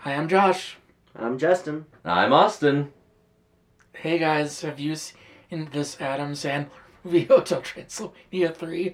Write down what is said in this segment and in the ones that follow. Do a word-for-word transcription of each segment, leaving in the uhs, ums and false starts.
Hi, I'm Josh. I'm Justin. I'm Austin. Hey guys, have you seen this Adam Sandler movie, Hotel Transylvania three?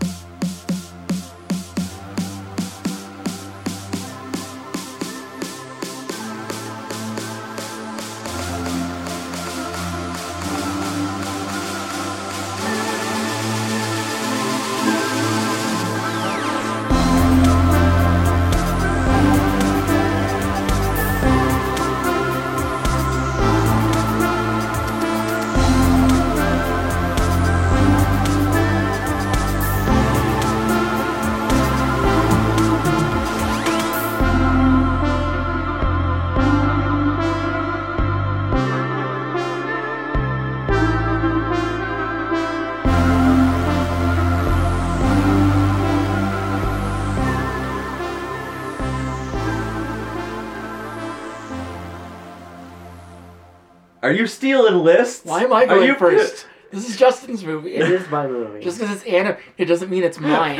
Are you stealing lists? Why am I Are going you first? This is Justin's movie. It is my movie. Just because it's Anna, it doesn't mean it's mine.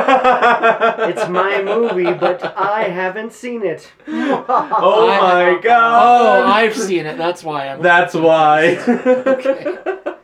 It's my movie, but I haven't seen it. Oh I- my god. Oh, I've seen it. That's why I'm. That's why. Okay.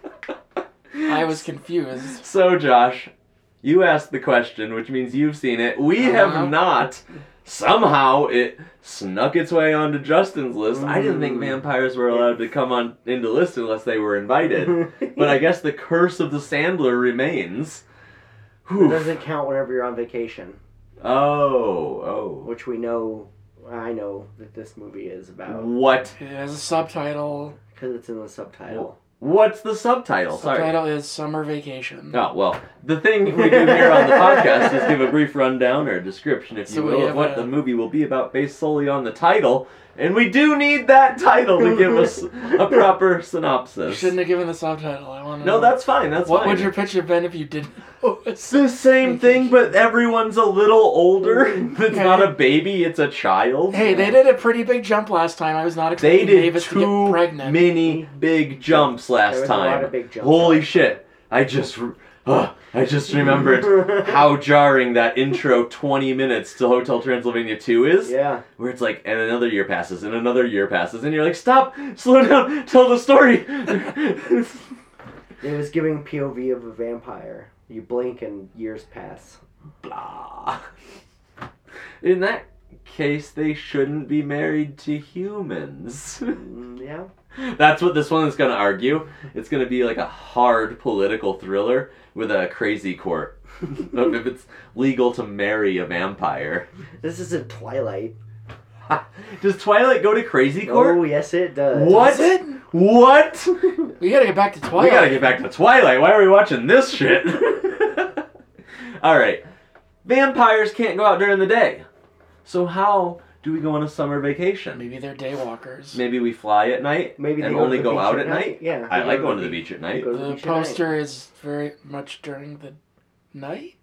I was confused. So, Josh, you asked the question, which means you've seen it. We Uh-huh. have not. Somehow it snuck its way onto Justin's list. I didn't think vampires were allowed to come on into list unless they were invited. But I guess the curse of the Sandler remains. It Whew. doesn't count whenever you're on vacation, Oh, oh. which we know, I know that this movie is about, What? It has a subtitle. because it's in the subtitle. What's the subtitle? Sorry. Subtitle is Summer Vacation. Oh, well, the thing we do here on the podcast is give a brief rundown or description, if So you we will, of have what a- the movie will be about based solely on the title. And we do need that title to give us a proper You synopsis. shouldn't have given the subtitle. I want to No, that's fine, that's What fine. would your pitch have been if you didn't know it? It's the same thing, but everyone's a little older. It's Okay. not a baby, it's a child. Hey, they did a pretty big jump last time. I was not They expecting did Mavis to get two pregnant. mini big jumps last There was a time. lot of big jumps. Holy shit! I just, uh, I just remembered how jarring that intro twenty minutes to Hotel Transylvania two is. Yeah. Where it's like, and another year passes, and another year passes, and you're like, stop, slow down, tell the story. It was giving P O V of a vampire. You blink and years pass. Blah. In that case, they shouldn't be married to humans. Mm, yeah. That's what this one is going to argue. It's going to be like a hard political thriller with a crazy court of if it's legal to marry a vampire. This isn't Twilight. Does Twilight go to crazy court? Oh, yes it does. What? Does it? What? We gotta get back to Twilight. We gotta get back to Twilight. Why are we watching this shit? Alright. Vampires can't go out during the day. So how do we go on a summer vacation? Maybe they're daywalkers. Maybe we fly at night Maybe they and go to only the go beach out at at night? night? Yeah, I they like go to going the to the beach. beach at night. Go to the The beach at night. poster is very much during the night,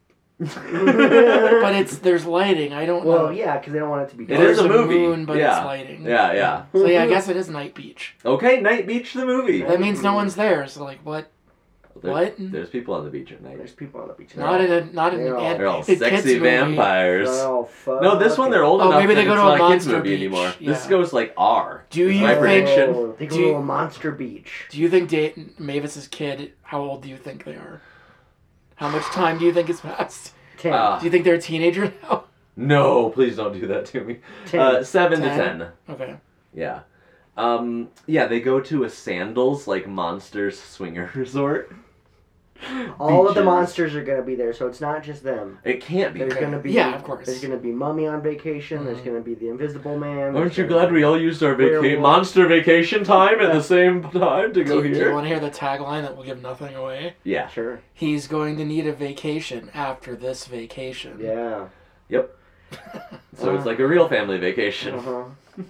but it's there's lighting. I don't Well, know. yeah, because they don't want it to be It dark. is There's a movie. moon, but Yeah. it's lighting. Yeah, yeah. So yeah, I guess it is Night Beach. Okay, Night Beach the movie. That means no one's there. So like, what? There- What? There's people on the beach at night. There's people on the beach. Not in a not in They're all- an They're all kids sexy movie. vampires. Oh, fuck. No, this one they're old Oh, enough maybe they that go it's to a not a kids monster movie beach. anymore. This Yeah. goes like R. Do you My think? prediction. Oh, they go Do you- to a monster beach. Do you think da- Mavis's kid? How old do you think they are? How much time do you think has passed? Ten. Uh, Do you think they're a teenager now? No, please don't do that to me. Ten. Uh, seven Ten? to ten. Okay. Yeah. Um, yeah, they go to a Sandals, like, Monsters swinger resort. All of the beaches. monsters are gonna be there, so it's not just them. It can't be. There's Okay. gonna be Yeah, of course. There's gonna be Mummy on vacation. There's Mhm. gonna be the Invisible Man. Aren't there's you gonna glad we all used our vaca- Werewolf. monster vacation time at the same time to go do, do you here? want to hear the tagline that will give nothing away? Yeah. be- Sure. He's going to need a vacation after this vacation. Yeah. So it's like a real family vacation. Uh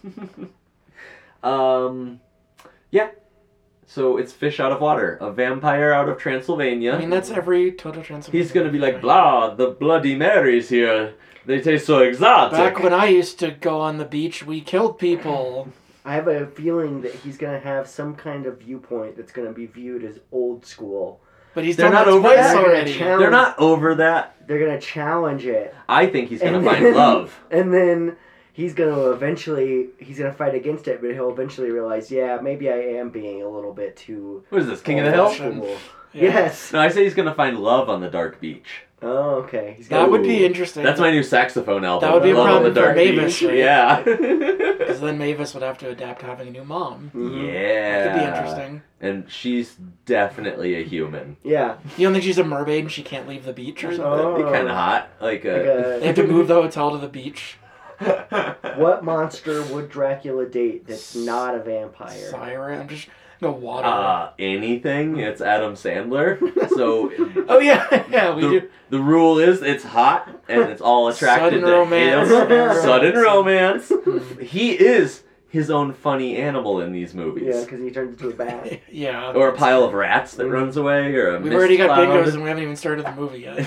huh. Um, yeah. So it's fish out of water, a vampire out of Transylvania. I mean, that's every Total Transylvania. He's gonna be like, blah, the Bloody Marys here. They taste so exotic. Back when I used to go on the beach, we killed people. I have a feeling that he's gonna have some kind of viewpoint that's gonna be viewed as old school. But he's They're done not that over twice that. already. Challenge- They're not over that. They're gonna challenge it, I think he's gonna And find then- love. and then he's gonna eventually he's gonna fight against it, but he'll eventually realize, yeah, maybe I am being a little bit too. What is this, King of the Hill? old-fashioned. Yeah. Yes. No, I say he's gonna find love on the dark beach. Oh, okay. He's That gonna, would be Ooh. interesting. That's my new saxophone album. That would be a Love on problem the for Dark Mavis, Beach. right? Yeah. Because then Mavis would have to adapt to having a new mom. Mhm. Yeah. That could be interesting. And she's definitely a human. Yeah. You don't think she's a mermaid and she can't leave the beach or something? Oh. That'd be kind of hot. Like Like a. They have to move the hotel to the beach. What monster would Dracula date that's not a vampire? Siren. I'm just gonna water. Uh, anything. It's Adam Sandler. So oh yeah, yeah, we the, do. the rule is it's hot and it's all attracted Sudden to romance. him. Sudden romance. Mm. He is his own funny animal in these movies. Yeah, because he turns into a bat. Yeah. Or a pile of rats that runs away, or a We've mist already got cloud. bingos and we haven't even started the movie yet.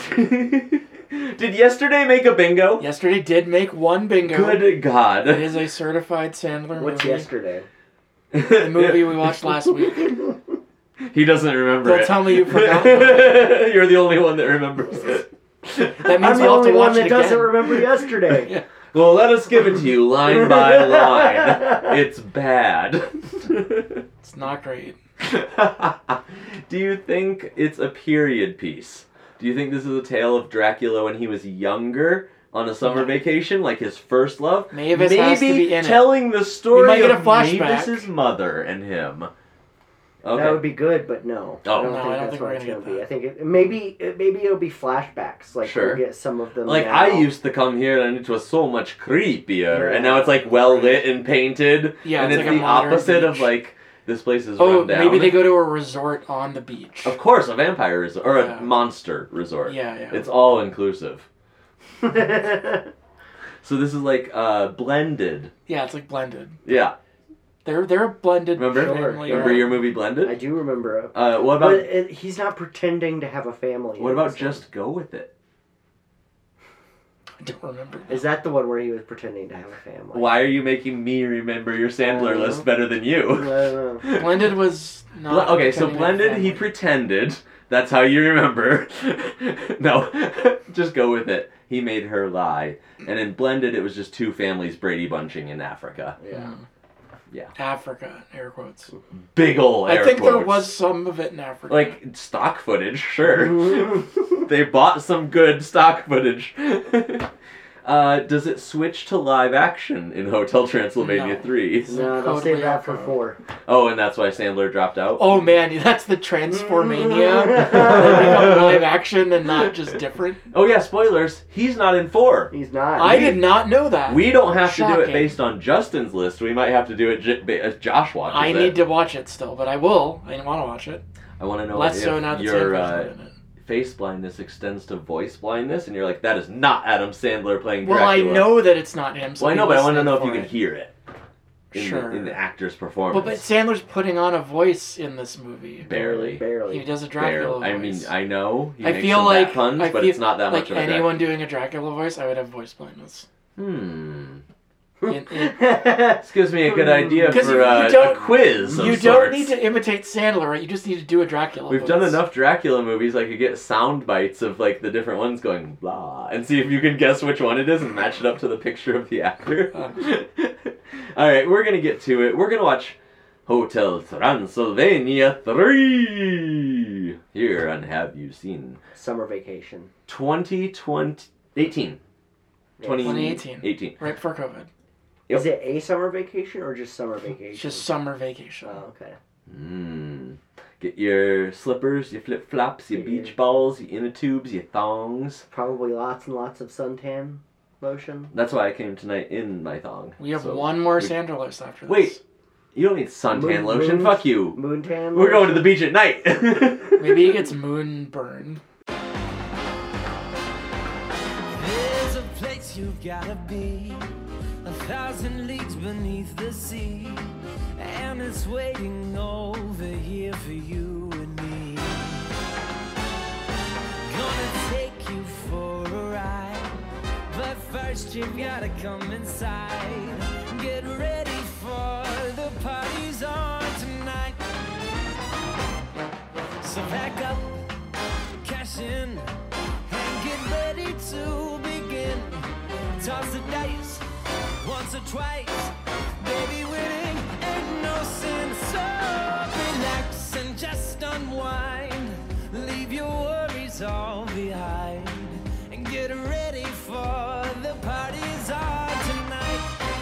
Did yesterday make a bingo? Yesterday did make one bingo. Good God. It is a certified Sandler What's movie. yesterday? The movie we watched last week. He doesn't remember Don't it. tell me you forgot. You're the only one that remembers it. That means I'm the we'll have only to one watch that it doesn't again. remember yesterday. Yeah. Well, let us give it to you line by line. It's bad. It's not great. Do you think it's a period piece? Do you think this is a tale of Dracula when he was younger on a summer No. vacation, like his first love? Mavis Maybe has to be in it. telling the story might get a of flashback. Mavis's mother and him. Okay. That would be good, but no. Oh. I don't No, think I don't that's think what we're it's gonna gonna get be. that. I think it, maybe it, maybe it'll be flashbacks. Like Sure. we'll get some of them. Like, now. I used to come here and it was so much creepier, Yeah. and now it's like well lit and painted, Yeah, and it's it's, like a the modern opposite of beach. like this place is Oh, run down. maybe they go to a resort on the beach. Of course, a vampire resort or Yeah. a monster resort. Yeah, yeah. It's all inclusive. yeah. So this is like uh, blended. Yeah, it's like blended. Yeah. They're they're a blended Remember? family. Remember yeah. your movie Blended? I do remember it. Uh, what But about it, he's not pretending to have a family. what in about this one. Just Go With It? I don't remember. Is that the one where he was pretending to have a family? Why are you making me remember your Sandler Uh, list better than I you? don't know. Blended was not. Ble- okay, so pretending to have Blended, he family. pretended. That's how you remember. No, just go with it. He made her lie. And in Blended, it was just two families Brady bunching in Africa. Yeah. Mm. Yeah. Africa, air quotes. Big ol' air I think there quotes. was some of it in Africa. Like, stock footage, sure. They bought some good stock footage. Uh, does it switch to live action in Hotel Transylvania No. three? No, they'll save that for four. Oh, and that's why Sandler dropped out? Oh man, that's the Transformania. They become live action and not just different. Oh yeah, spoilers. He's not in four. He's not. I did not know that. We don't have to do it Shocking. based on Justin's list. We might have to do it j- ba- as Josh watches I it. need to watch it still, but I will. I want to watch it. I want to know Less if so now that your Sandler's uh, not in it. face blindness extends to voice blindness, and you're like, that is not Adam Sandler playing Well, I Dracula. know that it's not him. So Well, I know, I'm but I want to know if listening you for can hear it. In, Sure. the, in the actor's it. performance. But, but Sandler's putting on a voice in this movie. barely. Barely. He does a Dracula Barely. I voice. mean, I know. He I makes feel some like bad puns, I but feel it's not that like much of a anyone doing a Dracula voice, I would have voice blindness. Hmm. In- in- This gives me a good idea 'Cause for you- you uh, a don't- quiz. Of you sorts. don't need to imitate Sandler, right? You just need to do a Dracula We've voice. done enough Dracula movies. I could get sound bites of like the different ones going blah, and see if you can guess which one it is and match it up to the picture of the actor. All right, we're gonna get to it. We're gonna watch Hotel Transylvania three here on Have You Seen Summer vacation. twenty twenty eighteen. twenty eighteen. eighteen. Right before COVID. Yep. Is it a summer vacation or just summer vacation? It's just summer vacation. Oh, okay. Mm. Get your slippers, your flip flops, your Yeah. beach balls, your inner tubes, your thongs. Probably lots and lots of suntan lotion. That's why I came tonight in my thong. We have So- one more we- Sandler list after this. Wait, you don't need suntan Moon- lotion. moon- Fuck you. Moontan. We're going to the beach at night. Maybe he gets moon burn. There's a place you've gotta be, a thousand leagues beneath the sea, and it's waiting over here for you and me. Gonna take you for a ride, but first you've gotta come inside. Get ready for the party's on tonight. So pack up, cash in, and get ready to begin. Toss the dice, one once or twice. Baby, winning ain't no sin, so relax and just unwind. Leave your worries all behind and get ready for the parties on tonight.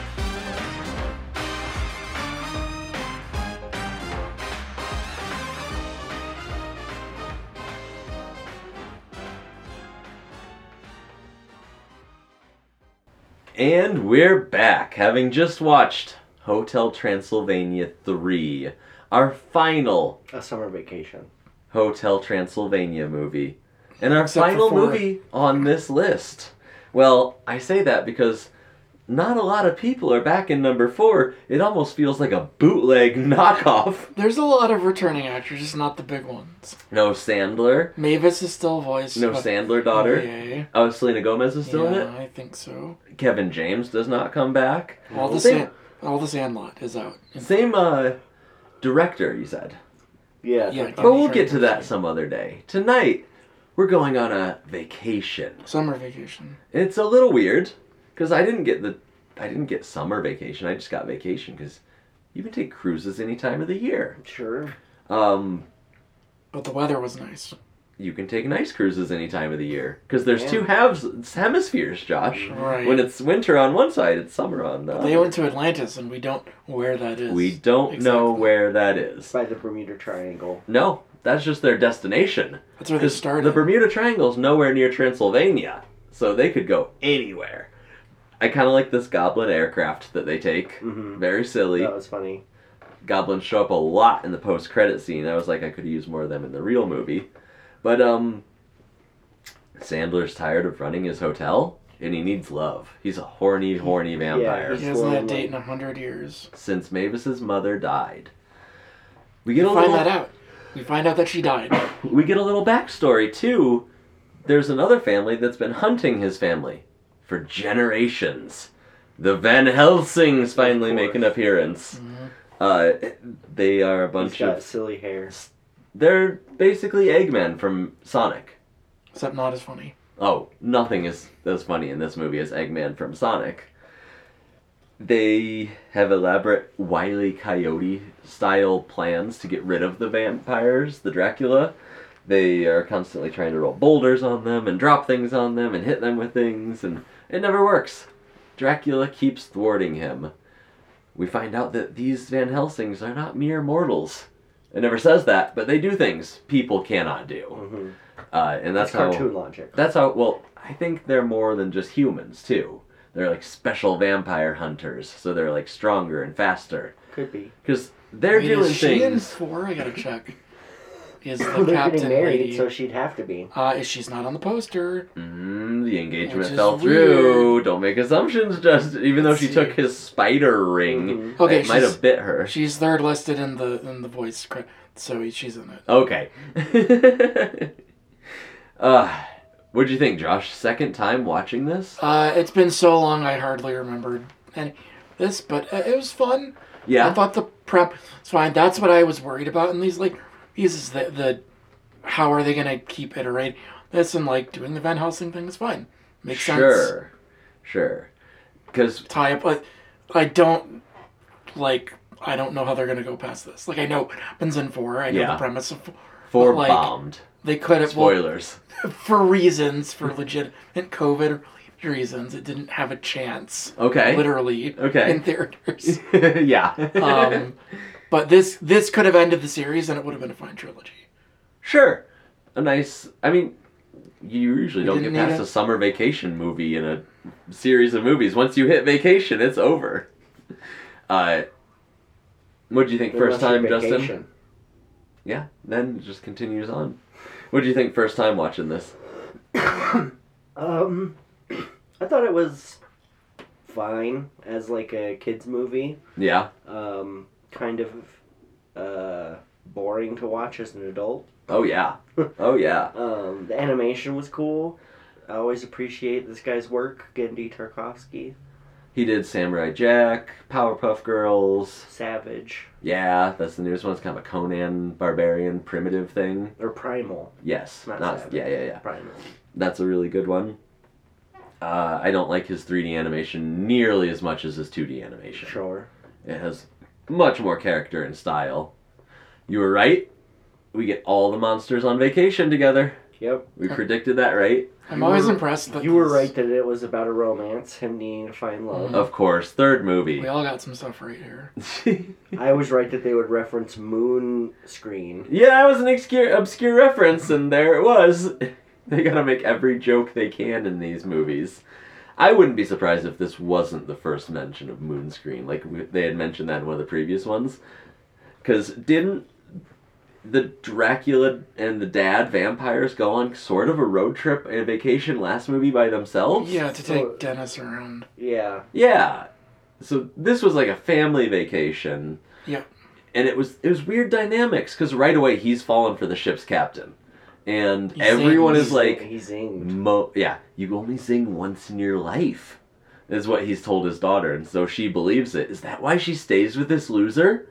And we're back, having just watched Hotel Transylvania three, our final A summer vacation. Hotel Transylvania movie. And our Except for final four. movie on this list. Well, I say that because not a lot of people are back in number four. It almost feels like a bootleg knockoff. There's a lot of returning actors, just not the big ones. No Sandler. Mavis is still voiced. No by- Sandler daughter. Yeah, Oh, Selena Gomez is still in yeah, it. I think so. Kevin James does not come back. All the Same- San- all the Sandlot is out. Same uh, director, you said. Yeah. Yeah, But we'll Sure, get to that sure. some other day. Tonight, we're going on a vacation. Summer vacation. It's a little weird because I didn't get the, I didn't get summer vacation. I just got vacation because you can take cruises any time of the year. Sure. Um, But the weather was nice. you can take nice cruises any time of the year because there's Yeah. two halves, it's hemispheres, Josh. Right. When it's winter on one side, it's summer on the They other. went to Atlantis, and we don't know where that is. We don't know Exactly. where that is. By the Bermuda Triangle. No, that's just their destination. That's where they 'Cause started. The Bermuda Triangle's nowhere near Transylvania, so they could go anywhere. I kind of like this goblin aircraft that they take. Mhm. Very silly. That was funny. Goblins show up a lot in the post-credit scene. I was like, I could use more of them in the real movie. But, um, Sandler's tired of running his hotel, and he needs love. He's a horny, horny vampire. he hasn't had a Slowly. date in a hundred years. Since Mavis's mother died. We get We a find little... that out. We find out that she died. We get a little backstory too. There's another family that's been hunting his family for generations. The Van Helsings finally make an appearance. Uh, they are a bunch He's got of. silly hair. They're basically Eggmen from Sonic. Except not as funny. Oh, nothing is as funny in this movie as Eggman from Sonic. They have elaborate Wile E. Coyote style plans to get rid of the vampires, the Dracula. They are constantly trying to roll boulders on them and drop things on them and hit them with things, and it never works. Dracula keeps thwarting him. We find out that these Van Helsings are not mere mortals. It never says that, but they do things people cannot do. Mm-hmm. Uh, and that's That's how... cartoon logic. That's how, well, I think they're more than just humans, too. They're like special vampire hunters, so they're like stronger and faster. Could be. Because they're Wait, doing is she in things... four? I gotta check. Is Well, the they're captain getting married, lady? so she'd have to be. Uh, is she's not on the poster? Mm, the engagement Which is fell through. weird. Don't make assumptions, just even though Let's she see. took his spider ring, Mhm. Okay, it might she's- have bit her. She's third listed in the in the voice credit, so she's in it. Okay. uh, what'd you think, Josh? Second time watching this? Uh, it's been so long I hardly remembered any this, but uh, it was fun. I Yeah. thought the prep was fine. That's what I was worried about in these like these is the the how are they gonna keep iterating this, and like doing the Van Helsing thing is fine. Makes sense. Sure. Sure. Because Tie up, but I don't like. I don't know how they're gonna go past this. Like I know what happens in four. I know Yeah. the premise of four. four But, like, bombed. They could have well, Spoilers. for reasons for legitimate COVID reasons. It didn't have a chance. Okay. Literally. Okay. In theaters. yeah. um, but this this could have ended the series, and it would have been a fine trilogy. Sure. A nice... I mean, you usually We don't get didn't past need a it. summer vacation movie in a series of movies. Once you hit vacation, it's over. Uh, what did you think first Unless time, you're Justin? vacation. Yeah, then it just continues on. What did you think first time watching this? Um, I thought it was fine as like a kids movie. Yeah. Um, kind of uh boring to watch as an adult. Oh, yeah. Oh, yeah. Um, the animation was cool. I always appreciate this guy's work, Gendy Tarkovsky. He did Samurai Jack, Powerpuff Girls. Savage Yeah, that's the newest one. It's kind of a Conan Barbarian primitive thing. or Primal. Yes. Not Not, Savage. yeah, yeah, yeah. Primal. That's a really good one. Uh, I don't like his three D animation nearly as much as his two D animation. Sure. It has much more character and style. You were right. We get all the monsters on vacation together. Yep. We predicted that right. I'm always were- impressed that You were these- right that it was about a romance, him needing to find love. Of course, third movie. We all got some stuff right here. I was right that they would reference Moon Screen. Yeah, that was an obscure, obscure reference, and there it was. They gotta make every joke they can in these movies. I wouldn't be surprised if this wasn't the first mention of Moonscreen, like we- they had mentioned that in one of the previous ones. Because didn't the Dracula and the dad vampires go on sort of a road trip and a vacation last movie by themselves? Yeah, to So- take Dennis around. Yeah. Yeah. So this was like a family vacation. Yeah. And it was it was weird dynamics because right away he's fallen for the ship's captain, and He everyone zings. is like, He zinged. Mo- yeah, you only zing once in your life, is what he's told his daughter, and so she believes it. Is that why she stays with this loser?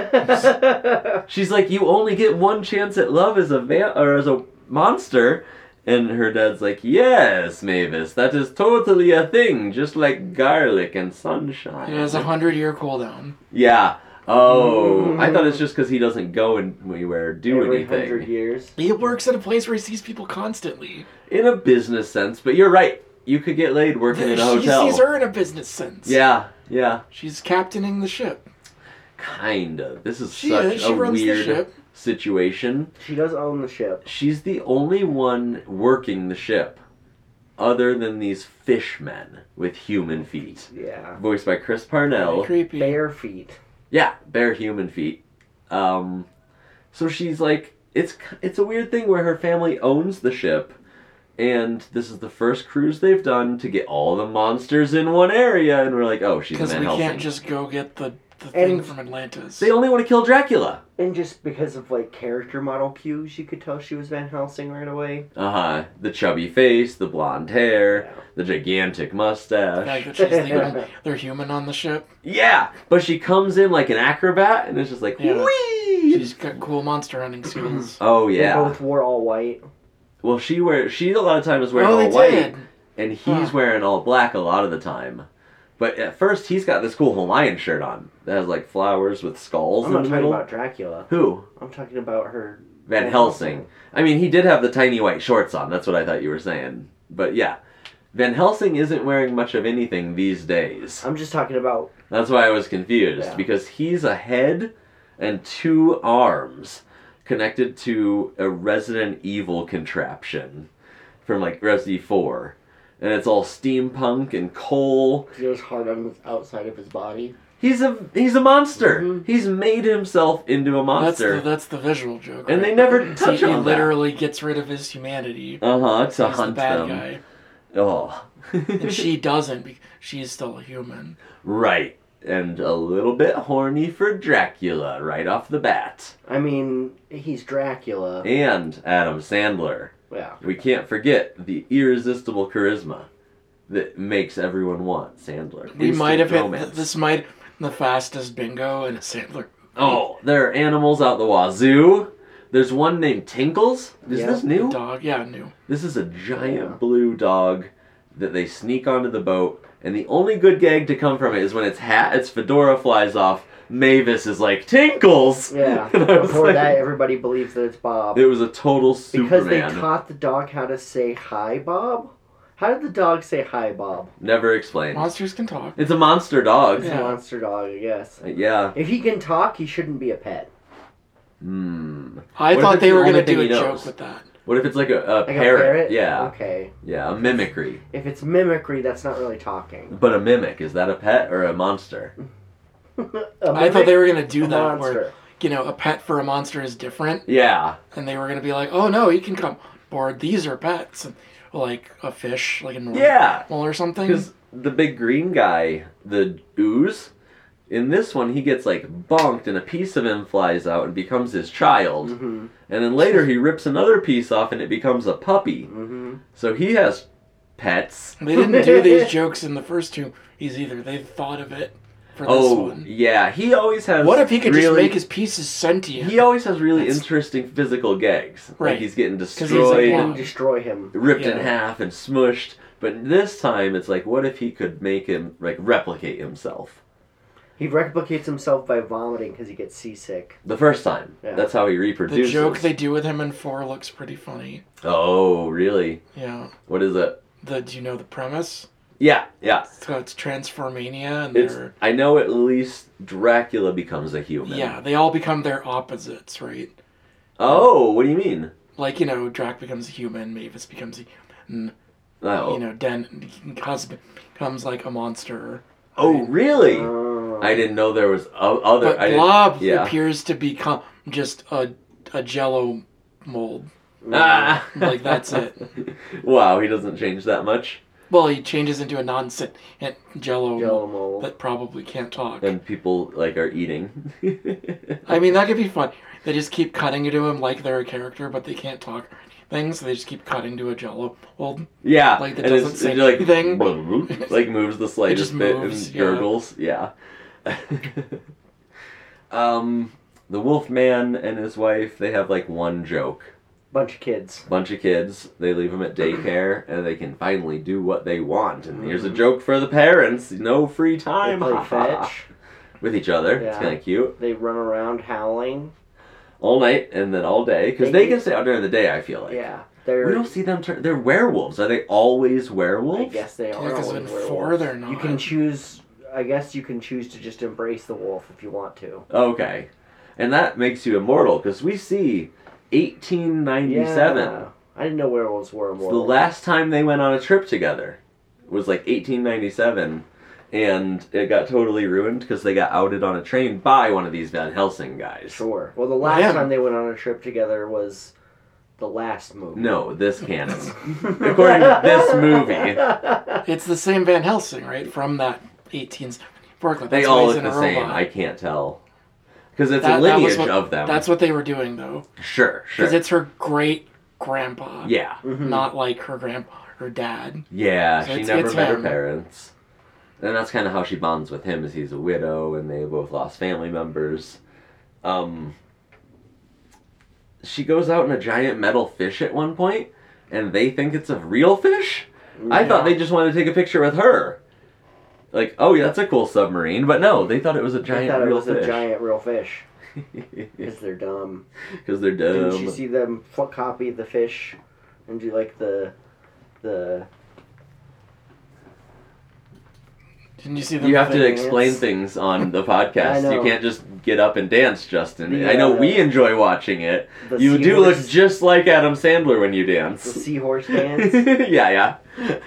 She's like, you only get one chance at love as a va- or as a monster. And her dad's like, yes, Mavis, that is totally a thing, just like garlic and sunshine. It has a hundred year cooldown. Yeah. Oh, I thought it's just because he doesn't go anywhere or do Every hundred anything. years. He works at a place where he sees people constantly. In a business sense, but you're right. You could get laid working in a She hotel. sees her in a business sense. Yeah, yeah. She's captaining the ship. Kind of. This is She such is. She a runs the weird ship. situation. She does own the ship. She's the only one working the ship, other than these fishmen with human feet. Yeah. Voiced by Chris Very Parnell. creepy. Bare feet. Yeah, bare human feet. Um, so she's like, it's it's a weird thing where her family owns the ship, and this is the first cruise they've done to get all the monsters in one area, and we're like, oh, she's Because Van we Helsing. can't just go get the, the thing And- from Atlantis. They only want to kill Dracula. And just because of like character model cues, you could tell she was Van Helsing right away. Uh huh. The chubby face, the blonde hair, Yeah. the gigantic The mustache. fact that she's the only, they're human on the ship. Yeah, but she comes in like an acrobat, and it's just like, Yeah. whee! She's got cool monster hunting skills. Oh They yeah. both wore all white. Well, she wear she a lot of times is wearing Oh, all they white, did. and he's Huh. wearing all black a lot of the time. But at first, he's got this cool Hawaiian shirt on that has like flowers with skulls I'm in not the talking middle. about Dracula. Who? I'm talking about her. Van Van Helsing. Helsing. I mean, he did have the tiny white shorts on. That's what I thought you were saying. But yeah, Van Helsing isn't wearing much of anything these days. I'm just talking about. That's why I was confused, Yeah. because he's a head and two arms connected to a Resident Evil contraption from like Resident Evil four. And it's all steampunk and coal. He was hard on the outside of his body. He's a he's a monster. Mhm. He's made himself into a That's monster. the, that's the visual joke. and right? they never See, touch he on literally gets rid of his humanity. that. Uh-huh, to He's the hunt bad them. guy. Oh. And she doesn't because she's still a human. Right. And a little bit horny for Dracula right off the bat. I mean, he's Dracula. And Adam Sandler. Yeah. We can't forget the irresistible charisma that makes everyone want Sandler. We Instant might have hit romance. this might the fastest bingo and a Sandler. Oh, there are animals out the wazoo. There's one named Tinkles. Is Yeah. this new? Dog, yeah, new. This is a giant Yeah. blue dog that they sneak onto the boat, and the only good gag to come from it is when its hat, its fedora flies off. Mavis is like, Tinkles! Yeah. And I was Before like- that, everybody believes that it's Bob. It was a total Superman. Because they taught the dog how to say hi, Bob? How did the dog say hi, Bob? Never explained. Monsters can talk. It's a monster dog. It's Yeah. a monster dog, I guess. Uh, Yeah. If he can talk, he shouldn't be a pet. Hmm. I What if thought it's they the were only gonna thing do a he joke knows? with that. What if it's like a, a, Like parrot? a parrot? Yeah. Okay. Yeah, a mimicry. If it's mimicry, that's not really talking. But a mimic, is that a pet or a monster? A I thought they were gonna do a that monster. where you know a pet for a monster is different, Yeah. and they were gonna be like, oh no, he can come board. These are pets, and, like a fish, like a normal Yeah. or something. Because the big green guy, the ooze, in this one he gets like bonked and a piece of him flies out and becomes his child. Mm-hmm. And then later he rips another piece off and it becomes a puppy. Mm-hmm. So he has pets. They didn't do these jokes in the first two He's either. They thought of it for this Oh, one. yeah. He always has What if he could just really, make his pieces sentient? He always has really That's- interesting physical gags. Like Right. he's getting 'Cause he's destroyed, like, And destroy him. ripped in Yeah. half, and smushed. But this time, it's like, what if he could make him, like, replicate himself? He replicates himself by vomiting because he gets seasick. The first time. Yeah. That's how he The reproduces. joke they do with him in four looks pretty funny. Oh, really? Yeah. What is it? The do you know the premise? Yeah, yeah. So it's Transformania, and It's. they're I know at least Dracula becomes a human. yeah, they all become their opposites, right? Oh, what do you mean? Like, you know, Drac becomes a human, Mavis becomes a human, Oh. you know, Den Cosby becomes like a monster. Oh, really? Oh. I didn't know there was o- other. But I didn't- Blob yeah. appears to become just a a Jello mold. Ah. Like that's it. Wow, he doesn't change that much. Well, he changes into a non-sentient Jello, Jello mold mold. that probably can't talk. And people, like, are eating. I mean, that could be fun. They just keep cutting to him like they're a character, but they can't talk things. So they just keep cutting to a Jello mold. Yeah. Like, it and doesn't it's, say it's like, anything. like, moves the slightest just bit moves, and yeah. gurgles. Yeah. um, the Wolfman and his wife, they have, like, one joke. Bunch of kids. Bunch of kids. They leave them at daycare, and they can finally do what they want. And here's Mm-hmm. a joke for the parents: no free They time. play ha, ha, ha. fetch. With each other. It's Yeah. kind of cute. They run around howling. All night and then all day, because They they can- can stay out during the day. I feel like. Yeah. We They're. don't see them turn. They're werewolves. Are they always I werewolves? guess they Yeah, are. because always in werewolves. four they're not. You can choose. I guess you can choose to just embrace the wolf if you want to. Okay, and that makes you immortal because we see eighteen ninety-seven. Yeah. I didn't know werewolves were The immortal. last time they went on a trip together was like eighteen ninety-seven, and it got totally ruined because they got outed on a train by one of these Van Helsing guys. Sure. Well, the last Yeah. time they went on a trip together was the last movie. No, this canon. According to this movie, It's the same Van Helsing, right? From that eighteen seventy-four clip. they That's why all he's look in the a same. robot. I can't tell. Because it's That- a that was lineage what- of them. That's what they were doing, though. Sure, sure. Because it's her great grandpa. Yeah. Mhm. Not like her grandpa, her dad. Yeah, So she it's- never it's met her him. parents. And that's kind of how she bonds with him, is he's a widow and they both lost family members. Um, she goes out in a giant metal fish at one point, and they think it's a real fish? I thought they just wanted to take a picture with her. Like, oh yeah, that's a cool submarine. But no, they thought it was a I giant thought it real was fish. a giant real fish. Because they're dumb. Because they're dumb. Didn't you see them fo- copy the fish and do like the the Didn't you see them? You have to Dance. explain things on the I podcast. know. You can't just get up and dance, Justin. The, I know uh, we enjoy watching it. the You do look seahorse- just like Adam Sandler when you the dance. seahorse dance yeah, yeah.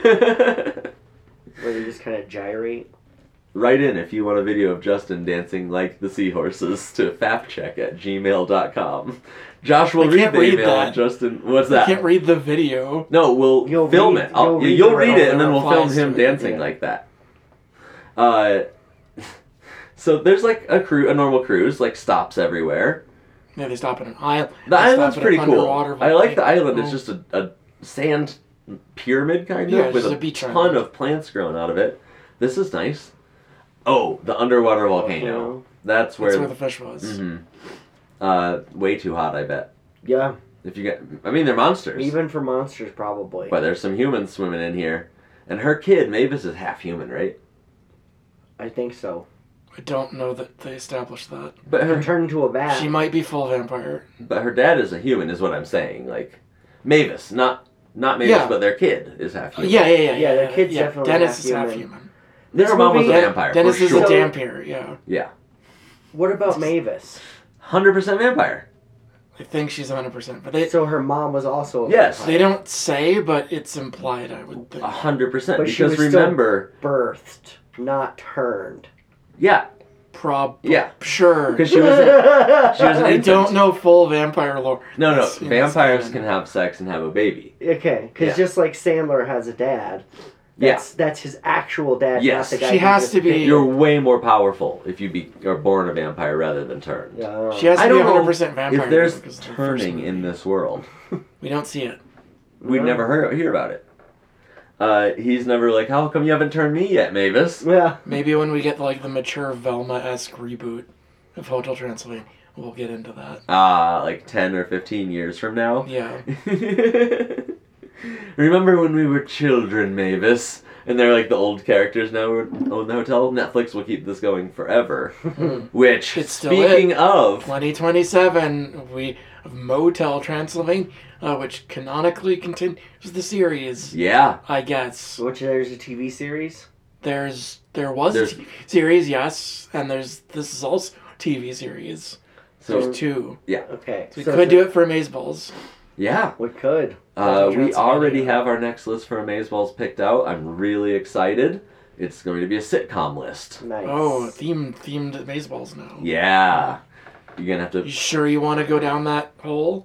where they just kind of gyrate. Write in if you want a video of Justin dancing like the seahorses to fapcheck at gmail dot com. Josh will I read can't the read email that. and Justin... What's I that? can't read the video. No, we'll You'll film read- it. I'll, you'll you'll, read you'll the read it, and then we'll film replies to him it, dancing yeah. like that. Uh, so there's like a cru- a normal cruise, like stops everywhere. Yeah, they stop at an island. The They island's stop at pretty an cool. underwater I like the island. It's volcano. just a, a sand pyramid kind of Yeah, it's with just a, a beach ton island. of plants growing out of it. This is nice. Oh, the underwater volcano. Volcano. That's where. That's where the fish was. hmm Uh, way too hot, I bet. Yeah, If you get, I mean, they're monsters. even for monsters probably. But there's some humans swimming in here, and her kid Mavis is half human, right? I think so. I don't know that they established that. But Her her, turn into a bat. She might be full vampire. but her dad is a human, is what I'm saying. Like, Mavis, not not Mavis, Yeah. but their kid is half human. Yeah, yeah, yeah. Yeah, their kid's yeah. definitely Dennis half is half human. human. Their This mom was a movie- vampire. Dennis for is sure. a vampire. Yeah, Yeah, What about Mavis? hundred percent vampire. I think she's one hundred percent. But they So her mom was also a Yes. vampire. they don't say, but it's implied. I would think. A hundred percent. But she Because was still- remember, birthed, not turned. yeah, Prob. yeah, Sure. because she was. A, she was an I infant. don't know full vampire lore. No, no, That's in this vampires canon. can have sex and have a baby. Okay, because Yeah. just like Sandler has a dad, Yeah. that's that's his actual dad. Yes. not the guy She who has just to be- picked- You're way more powerful if you be are born a vampire rather than turned. Yeah. She has to I be don't one hundred know percent vampire. if there's because the first turning movie- in this world. We don't see it. We'd No. never hear, hear about it. Uh, he's never like, how come you haven't turned me yet, Mavis? Yeah. Maybe when we get like the mature Velma-esque reboot of Hotel Transylvania, we'll get into that. Ah, like ten or fifteen years from now. Yeah. Remember when we were children, Mavis? And they're like the old characters now who own the hotel. Netflix will keep this going forever. Which, It's still speaking it. of... twenty twenty-seven, we have Motel Transylvania, uh, which canonically continues the series, Yeah. I guess. Which there's a T V series. There's there was There's- a T V series, yes, and there's this is also a T V series. So, There's two. Okay. So we so could it's do a- it for Amazeballs. yeah. We could. Uh, we Transylvania. already have our next list for Amazeballs picked out. I'm really excited. It's going to be a sitcom list. Nice. Oh, themed themed Amazeballs now. Yeah. You're going to You have sure you want to go down that hole?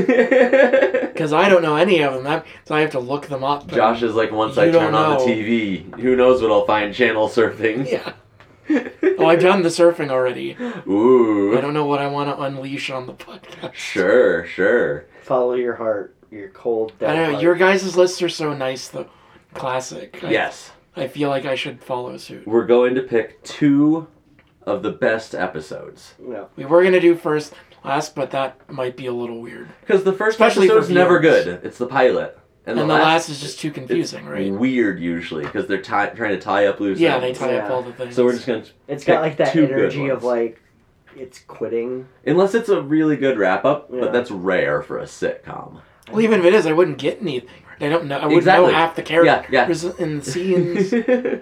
to... Because I don't know any of them. That so I have to look them up. and- Josh is like, once I You turn don't on the know. T V, who knows what I'll find channel surfing. Yeah. Oh, I've done the surfing already. Ooh. I don't know what I want to unleash on the podcast. Sure, sure. Follow your heart. Your cold. I dead don't know. heart. Your guys' lists are so nice, though. Classic. I, Yes. I feel like I should follow suit. We're going to pick two of the best episodes. No. We were gonna do first, last, but that might be a little weird. Because the first Especially for episode's never viewers. good. It's the pilot. And, the last, is just too confusing, it's right? weird usually, because they're ti- trying to tie up loose Yeah, they ends. tie up Yeah. all the things. So we're just going to... It's got Pick like that two good energy ones. of like, it's quitting. Unless it's a really good wrap-up, Yeah. but that's rare for a sitcom. Well, even if it is, I wouldn't get anything. I don't know. I wouldn't Exactly. know half the Yeah, yeah. characters in the scenes.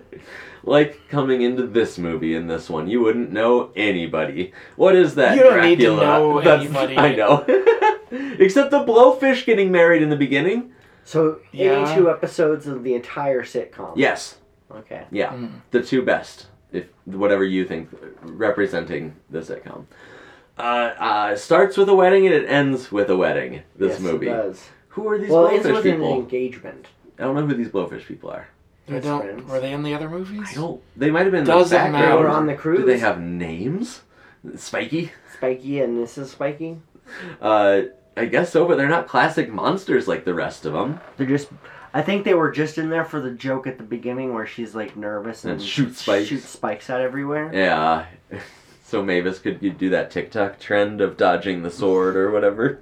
Like coming into this movie and this one, you wouldn't know anybody. What is that? You don't need to Dracula? know That's- anybody. I know. Except the blowfish getting married in the beginning. So Yeah. eighty-two episodes of the entire sitcom. Yes. Okay. Yeah. Mm. The two best, if whatever you think, representing the sitcom. Uh, uh, starts with a wedding and it ends with a wedding. This Yes, movie. It does. Who are these Well, it's blowfish with an people? engagement. I don't know who these blowfish people are. I His don't. friends. Were they in the other movies? I don't. They might have been in Doesn't the matter. background. They were on the cruise. Do they have names? Spiky? Spiky and Missus Spiky. Uh, I guess so, but they're not classic monsters like the rest of them. They're just. I think they were just in there for the joke at the beginning where she's like nervous and, And shoots spikes. shoots spikes out everywhere. Yeah. So Mavis could you do that TikTok trend of dodging the sword or whatever.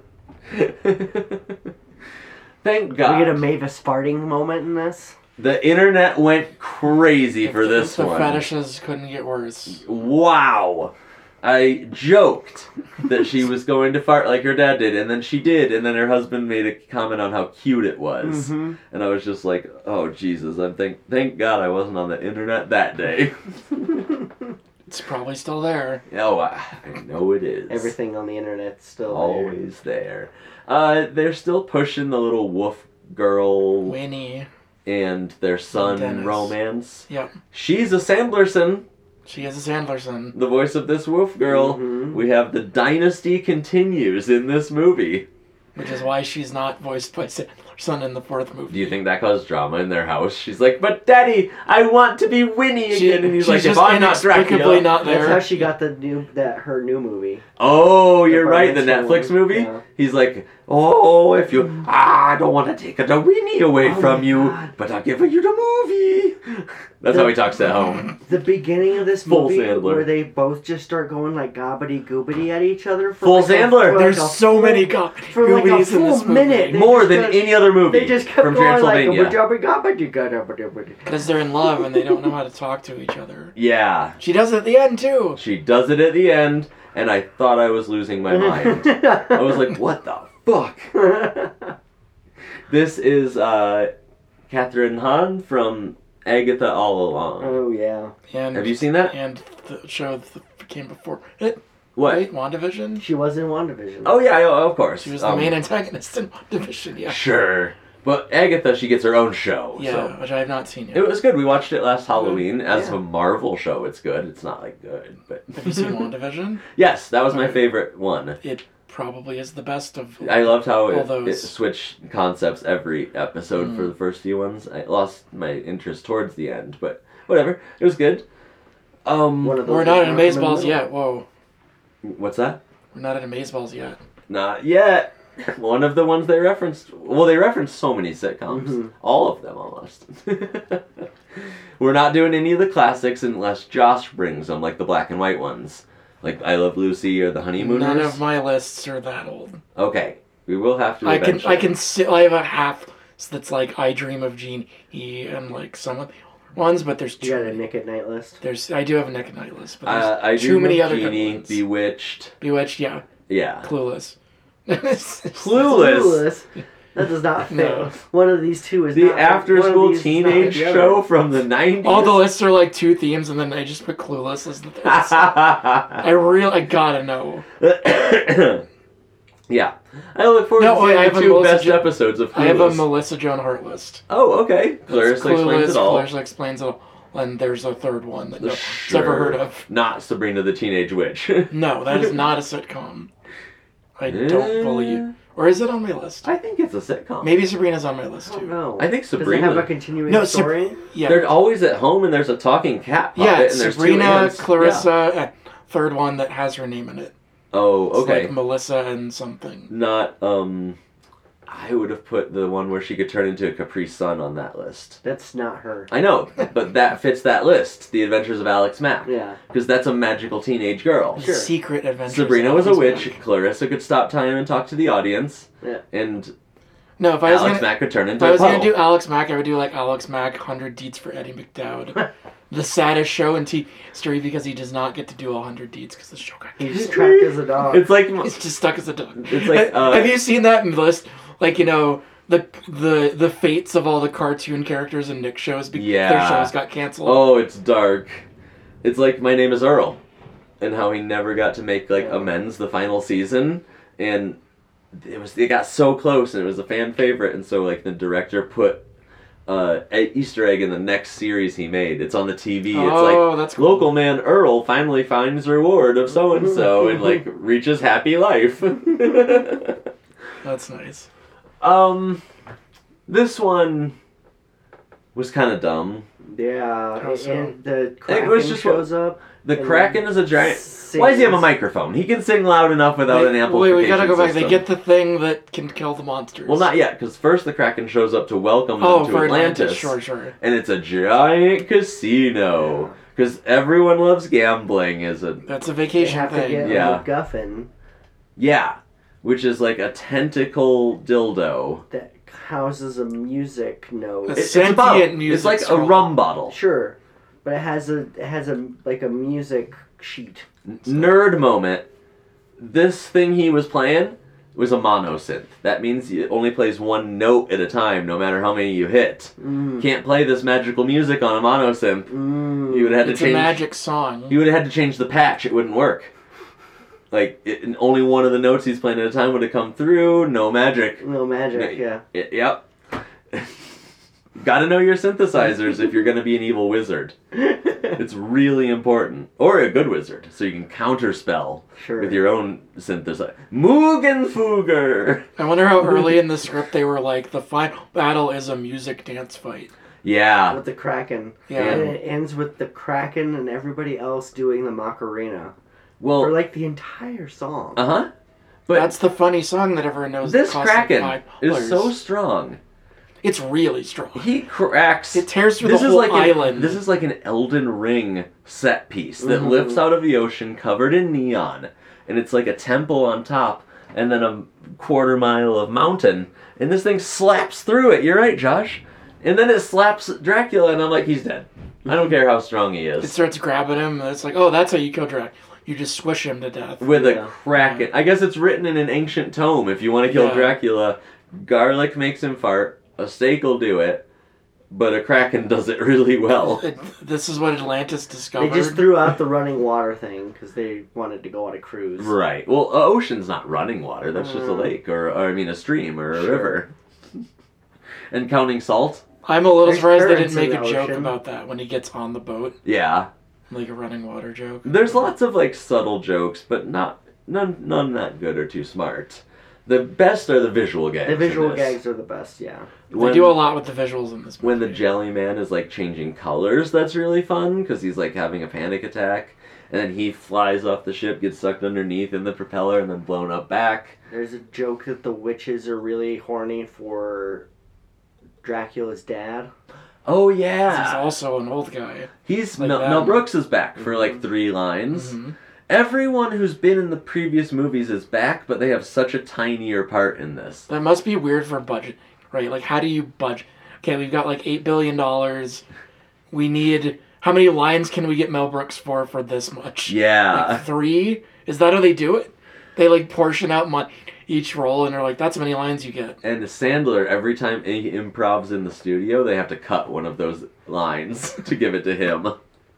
Thank God. We get a Mavis farting moment in this. The internet went crazy If for the- this if the one. fetishes couldn't get worse. Wow. I joked that she was going to fart like her dad did, and then she did, and then her husband made a comment on how cute it was. Mm-hmm. And I was just like, oh, Jesus, I think, thank God I wasn't on the internet that day. It's probably still there. Oh, I, I know it is. Everything on the internet's still there. Always there. Uh, they're still pushing the little wolf girl Winnie. and their son Dennis. romance. Yep. She's a Sandlerson, She is a Sanderson. the voice of this wolf girl. Mhm. We have the dynasty continues in this movie. Which is why she's not voiced by Sanderson in the fourth movie. Do you think that caused drama in their house? She's like, but Daddy, I want to be Winnie She- again. And he's she's like, if just I'm not inexplicably Dracula. not That's there. how she got the new that her new movie. Oh, you're right, the Bar Mitzvah Netflix one. movie? Yeah. He's like, oh, if you, ah, I don't want to take the Winnie away Oh from my you, God. but I'll give you the movie. That's The- how he talks at home. The beginning of this Full movie Sandler. where they both just start going like gobbity goobity at each other for Full like a- Sandler. for like There's a so full- many go- for like a movies in this full movie. minute. They More just than kept- any other movie They just kept from going Transylvania. like gobbity gobbity gobbity. Because they're in love and they don't know how to talk to each other. Yeah, She does it at the end, too. she does it at the end, and I thought I was losing my mind. I was like, what the fuck? This is uh, Catherine Hahn from Agatha All Along. Oh yeah. And, Have you seen that? And the show that came before it. What? Right? WandaVision? She was in WandaVision. Oh yeah, oh, of course. She was the Um, main antagonist in WandaVision, yeah. Sure. But Agatha, she gets her own show. Yeah, So. which I have not seen yet. It was good. We watched it last Halloween as Yeah. a Marvel show. It's good. It's not like good, but Have you seen WandaVision? yes, that was my Okay. favorite one. It probably is the best of. I loved how All it, it those. switched concepts every episode Mm. for the first few ones. I lost my interest towards the end, but whatever. It was good. Um, One of those We're that not in knock 'em in the Amazeballs middle. yet. Whoa. what's that? We're not in Amazeballs yet. Not yet. One of the ones they referenced. Well, they referenced so many sitcoms. Mhm. All of them, almost. We're not doing any of the classics unless Josh brings them, like the black and white ones. Like I Love Lucy or The Honeymooners. None of my lists are that old. Okay. We will have to I can eventually. I can sit. I have a half So that's like I Dream of Jeannie and like some of the ones, but there's You got a too, Nick at Night list? there's I do have a Nick at Night list, but there's Uh, I too do many know other good Genie, ones. Bewitched. Bewitched, yeah, Yeah. Clueless. Clueless. Clueless. That does not fit. No. One of these two is The not, after one of school these is not teenage the other. show from the nineties. All the lists are like two themes, and then I just put Clueless as the third. I really, I gotta know. Yeah. I look forward No, to wait, seeing I the have a two Melissa best Jo- episodes of Clueless. I have a Melissa Joan Hart list. Oh, okay. Clarissa It's explains Clueless, it all. Clarissa explains it all. And there's a third one that no one's Sure. ever heard of. Not Sabrina the Teenage Witch. No, that is not a sitcom. I Eh. don't believe. Or is it on my list? I think it's a sitcom. Maybe Sabrina's on my list I don't too. know. I think Does it Sabrina. have a continuing No, Sab- story? Yeah, They're always at home and there's a talking cat puppet yeah, and it's there's two Sabrina, ants. Clarissa, uh, third one that has her name in it. Yeah. Oh, It's okay. like Melissa and something. Not, um... I would have put the one where she could turn into a Capri Sun on that list. That's not her. I know, but that fits that list. The Adventures of Alex Mack. Yeah. Because that's a magical teenage girl. Sure. Secret Adventures. Sabrina of was a Alex witch. Mack. Clarissa could stop time and talk to the audience. Yeah. And No, if I was Alex gonna, Mack could turn if into I a was gonna puddle. do Alex Mack, I would do like Alex Mack, one hundred Deeds for Eddie McDowd. The saddest show in T V history because he does not get to do one hundred deeds because the show got He's trapped as a dog. It's like He's just stuck as a dog. It's like, uh, have you seen that list? Like, you know, the the the fates of all the cartoon characters in Nick shows because Yeah. their shows got canceled. oh, it's dark. It's like My Name is Earl, and how he never got to make like amends the final season, and it was it got so close, and it was a fan favorite, and so like the director put uh, an Easter egg in the next series he made. It's on the T V. It's Oh, like that's cool. local man Earl finally finds reward of so and so, and like reaches happy life. That's nice. um, this one was kind of dumb. Yeah. How so? And the It Kraken was just shows up. The and Kraken is a giant. sings. Why does he have a microphone? He can sing loud enough without They- an wait, amplification we gotta go back. They system. get the thing that can kill the monsters. Well, not yet, because first the Kraken shows up to welcome them Oh, to for Atlantis, Atlantis. Sure, sure. and it's a giant casino. Because everyone loves gambling. Is a That's a They vacation have to thing. get Yeah. a MacGuffin yeah, which is like a tentacle dildo. that houses a music note. It's- It's, Sentient it's about, music It's like scroll. a rum bottle. Sure, but it has a it has a like a music sheet. Nerd moment. This thing he was playing was a monosynth. That means it only plays one note at a time, no matter how many you hit. Mm. Can't play this magical music on a monosynth. Mm. You would have had It's to a change. magic song. You would have had to change the patch. It wouldn't work. Like it, and only one of the notes he's playing at a time would have come through. No magic. No magic. Yeah. Y- yep. Got to know your synthesizers if you're going to be an evil wizard. It's really important, or a good wizard, so you can counterspell Sure. with your own synthesizer. Mugenfuger. I wonder how early in the script they were like, the final battle is a music dance fight. Yeah. With the Kraken. Yeah. And it ends with the Kraken and everybody else doing the Macarena for Well. like the entire song. Uh huh. But That's the funny song that everyone knows. this that costs like Kraken five is dollars. so strong. It's really strong. He cracks. It tears through This the is whole like island. An, this is like an Elden Ring set piece that Mhm. lifts out of the ocean, covered in neon, and it's like a temple on top, and then a quarter mile of mountain, and this thing slaps through it. You're right, Josh. And then it slaps Dracula, and I'm like, he's dead. I don't care how strong he It is. starts grabbing him, and it's like, oh, that's how you kill Dracula. You just squish him to death. With a Yeah. kraken. I guess it's written in an ancient tome. If you want to kill Yeah. Dracula, garlic makes him fart. A steak will do it, but a kraken does it really well. It, this is what Atlantis They discovered. just threw out the running water thing because they wanted to go on a cruise. Right. Well, a ocean's not running water. That's just a Mm. lake, or, or I mean, a stream or a Sure. river. And counting salt. I'm a little There's surprised they currents didn't make in a the joke ocean. about that when he gets on the boat, Yeah. like a running water joke. There's lots of like subtle jokes, but not none none that good or too smart. The best are the visual gags. The in visual this. gags are the best, yeah. They When, do a lot with the visuals in this movie. when the jelly man is like changing colors, that's really fun because he's like having a panic attack, and then he flies off the ship, gets sucked underneath in the propeller, and then blown up back. There's a joke that the witches are really horny for Dracula's dad. Oh He's yeah, also an old guy. he's like Mel, that. Mel Brooks is back for Mhm. like three lines. Mhm. Everyone who's been in the previous movies is back, but they have such a tinier part in this. That must be weird for budget right? Like, how do you budget? Okay, we've got like eight billion dollars. We need, how many lines can we get Mel Brooks for for this much? Yeah. Like three? Is that how they do it? They like portion out money each role, and they're like, that's how many lines you get. And Sandler, every time he improvs in the studio, they have to cut one of those lines to give it to him.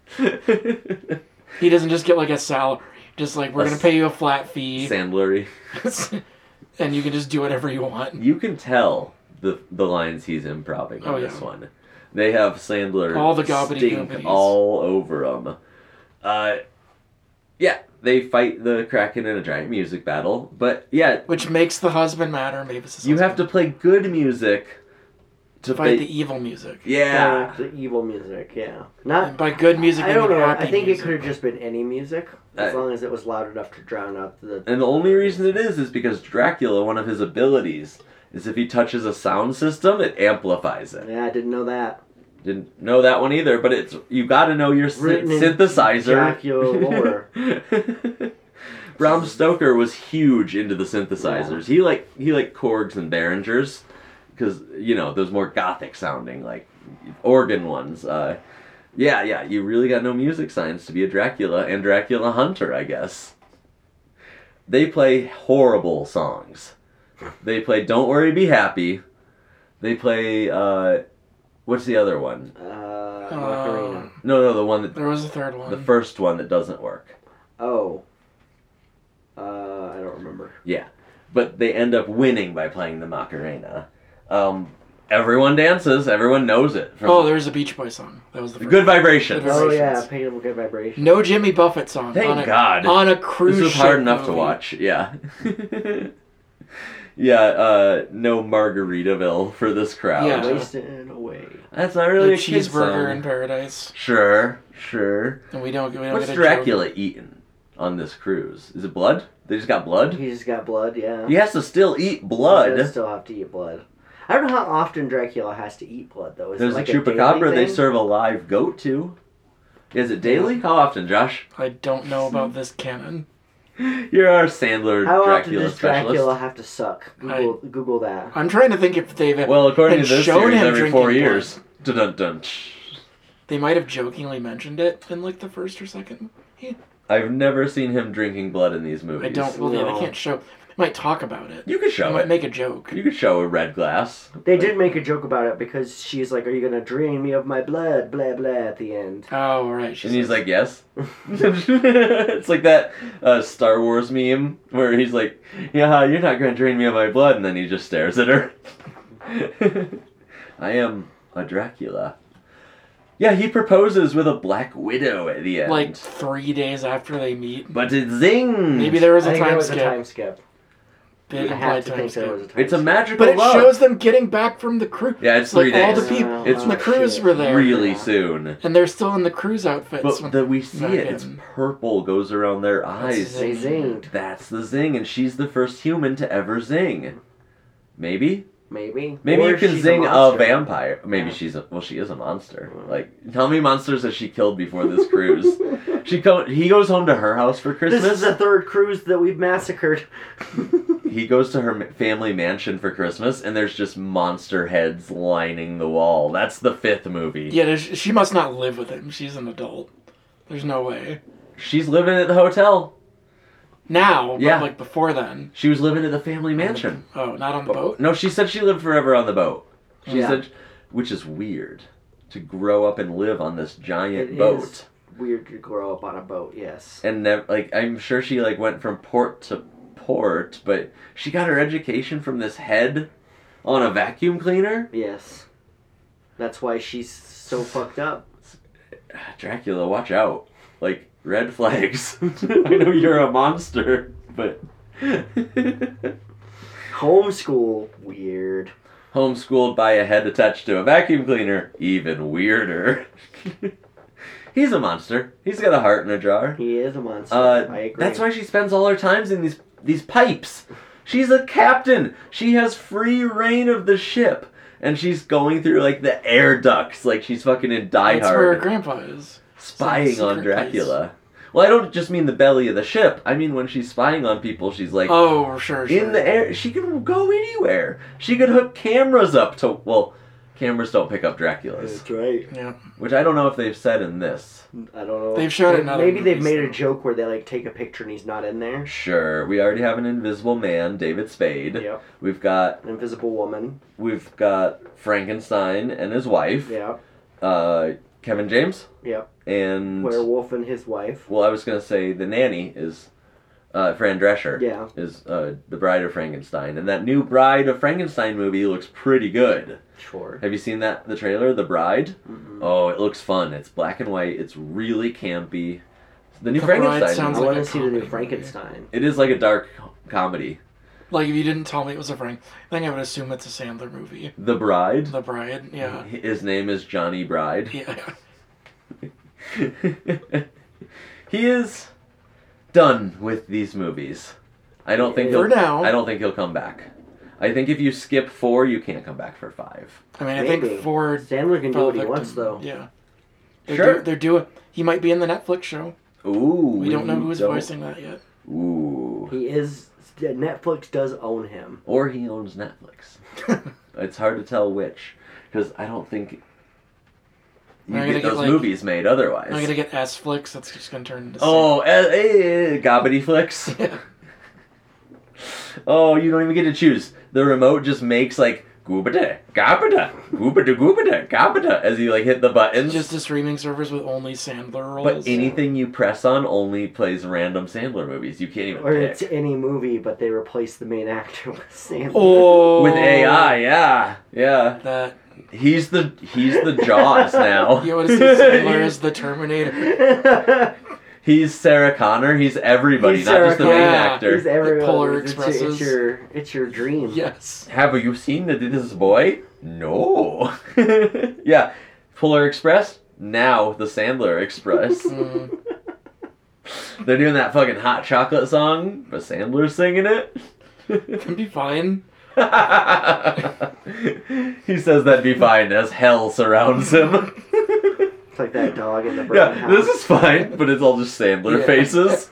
He doesn't just get like a salary. Just like, we're A going to pay you a flat fee. Sandlery. And you can just do whatever you want. You can tell the the lines he's improving on Oh, this yeah. one. They have Sandler All the gobbity stink goobities. all over them. Uh, yeah, they fight the Kraken in a giant music battle. But yeah, Which makes the husband matter. Mavis' you have to play good music to fight play. the evil music. Yeah. The evil music, yeah. Not. And by good music, I I don't mean know. happy I think music. it could have just been any music, as Uh, long as it was loud enough to drown out the. And the only reason it is is because Dracula, one of his abilities, is if he touches a sound system, it amplifies it. Yeah, I didn't know that. Didn't know that one either, but it's you got to know your sy- Written in synthesizer. Dracula lore. Bram Stoker was huge into the synthesizers. He like he like Korgs and Behringers because you know those more gothic sounding like organ ones. Uh, yeah, yeah, you really got no music science to be a Dracula and Dracula hunter, I guess. They play horrible songs. They play "Don't Worry, Be Happy." They play uh, what's the other one? Uh, Uh, Macarena. No, no, the one that There was a third one. the first one that doesn't work. Oh. Uh, I don't remember. Yeah, but they end up winning by playing the Macarena. Um, everyone dances. Everyone knows it. From Oh, there was a Beach Boy song. That was the first Good one. Vibrations. Good Oh Vibrations. yeah, Painted with Good Vibration. No Jimmy Buffett song. Thank on a, God. On a cruise This was ship hard enough to movie. watch. Yeah. yeah. Uh, no Margaritaville for this crowd. Yeah. Wasted away. That's not really The a kid's cheeseburger song. in paradise. Sure, sure. And we don't, we don't What's get a Dracula eating on this cruise? Is it blood? They just got blood? He just got blood, yeah. He has to still eat He blood. does still have to eat blood. I don't know how often Dracula has to eat blood, though. Is There's it like a a daily chupacabra they thing? serve a live goat to. Is it daily? How often, Josh? joke. I don't know about this canon. You're our Sandler How often Dracula does specialist. Dracula have to suck? Google, Google that. I'm trying to think if they've Well, according and to this shown series, him every four drinking years. Dun dun dun. They might have jokingly mentioned it in like the first or second. Yeah. I've never seen him drinking blood in these movies. I don't. Well, yeah, No. they can't show. They might talk about it. You could They show might it. make a joke. You could show a red glass. They did make a joke about it because she's like, "Are you gonna drain me of my blood?" Blah blah at the end. Oh, right. She And he's says- like, yes. It's like that uh, Star Wars meme where he's like, yeah, you're not going to drain me of my blood. And then he just stares at her. I am a Dracula. Yeah, he proposes with a Black Widow at the end. like three days after they meet. But it zings. Maybe there was I a think there time was skip. a time skip. Big I implied have to time think there was a skip. time It's a skip. magical But it love. shows them getting back from the cruise. Yeah, it's like three all days. the people Oh, it's oh, the cruise shit. were there, really Yeah. soon. and they're still in the cruise outfits. But when- the, we see back it. It's in. purple, goes around their eyes. Zing. They zinged. That's the zing, and she's the first human to ever zing. Maybe? Maybe. Maybe Or you can she's zing a, monster. vampire. Maybe Yeah. she's a, well, she is a monster. Like, how many monsters has she killed before this cruise? she go, He goes home to her house for This is Christmas. the third cruise that we've massacred. He goes to her ma- family mansion for Christmas, and there's just monster heads lining the wall. That's the fifth movie. yeah, there's- she must not live with him. She's an adult. There's no way. She's living at the hotel. Now, but Yeah. like before then. She was living at the family mansion. Oh, not on the boat. No, she said she lived forever on the boat. She Yeah. said, which is weird, to grow up and live on this giant It boat. is weird to grow up on a boat, yes. And never, like, I'm sure she like went from port to port, but she got her education from this head on a vacuum cleaner. Yes. That's why she's so fucked up. Dracula, watch out! Like red flags. I know you're a monster, but Homeschool, weird. homeschooled by a head attached to a vacuum cleaner, even weirder. He's a monster. He's got a heart in a jar. He is a monster. Uh, I agree. that's why she spends all her times in these these pipes. She's a captain. She has free reign of the ship, and she's going through like the air ducts, like she's fucking in Die That's where her Hard, grandpa is. spying Some on secret Dracula. Well, I don't just mean the belly of the ship. I mean when she's spying on people, she's like Oh, sure, sure. in the air. She can go anywhere. She could hook cameras up to. Well, cameras don't pick up Draculas, That's right. Yeah. which I don't know if they've said in this. I don't know. They've shown it in other Maybe they've movies, made a though. joke where they like take a picture and he's not in there. Sure, we already have an Invisible Man, David Spade. Yep. We've got An Invisible Woman. we've got Frankenstein and his wife. Yep. Uh, Kevin James Yep. and Werewolf and his wife. well, I was gonna say the nanny is uh, Fran Drescher. Yeah. Is uh, the Bride of Frankenstein, and that new Bride of Frankenstein movie looks pretty good. Sure. Have you seen that the trailer, The Bride? Mm-mm. Oh, it looks fun. It's black and white. It's really campy. The new The Bride Frankenstein. sounds I movie. like want a to see the new comedy Frankenstein. It is like a dark comedy. Like, if you didn't tell me it was a Frank, I think I would assume it's a Sandler movie. The Bride. The Bride, yeah. His name is Johnny Bride. Yeah. He is done with these movies. I don't think For he'll, now. I don't think he'll come back. I think if you skip four, you can't come back for five. I mean, I Maybe. think Ford Sandler can do fell what he victim. wants, though. Yeah. They're Sure. Do, they're doing. He might be in the Netflix show. Ooh. We don't know who's don't- voicing that yet. Ooh. He is. Netflix does own him. Or he owns Netflix. It's hard to tell which, because I don't think you I'm gonna get get, those like- movies made otherwise. I'm gonna get S-Flix. That's just gonna turn into. Oh, eh, eh, Gobbity Flicks. Yeah. Oh, you don't even get to choose. The remote just makes like goobada, gabada, goobada, goobada, gabada as you like hit the buttons. Just a streaming service with only Sandler roles. But anything you press on only plays random Sandler movies. You can't even Or pick. it's any movie, but they replace the main actor with Sandler. Oh. With A I, yeah, yeah. That. He's the he's the Jaws now. You want to see Sandler as the Terminator? He's Sarah Connor. He's everybody, He's not Sarah just the main Connor. actor. He's everyone. Polar it's, your, it's Expresses. your it's your dream. Yes. Have you seen the, this boy? No. Yeah, Polar Express. Now the Sandler Express. Mm. They're doing that fucking hot chocolate song, but Sandler's singing it. Can be fine. He says that'd be fine as hell surrounds him. It's like that dog in the brown Yeah, house. this is fine, but it's all just Sandler Yeah. faces.